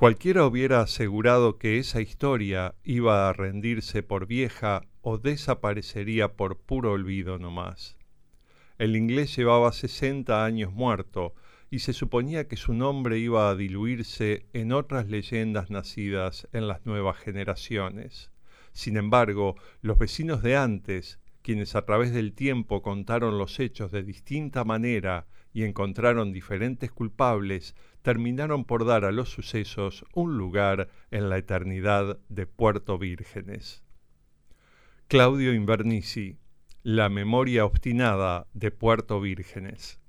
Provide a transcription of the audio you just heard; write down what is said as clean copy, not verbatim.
Cualquiera hubiera asegurado que esa historia iba a rendirse por vieja o desaparecería por puro olvido nomás. El inglés llevaba 60 años muerto y se suponía que su nombre iba a diluirse en otras leyendas nacidas en las nuevas generaciones. Sin embargo, los vecinos de antes, quienes a través del tiempo contaron los hechos de distinta manera y encontraron diferentes culpables, terminaron por dar a los sucesos un lugar en la eternidad de Puerto Vírgenes. Claudio Invernici, La memoria obstinada de Puerto Vírgenes.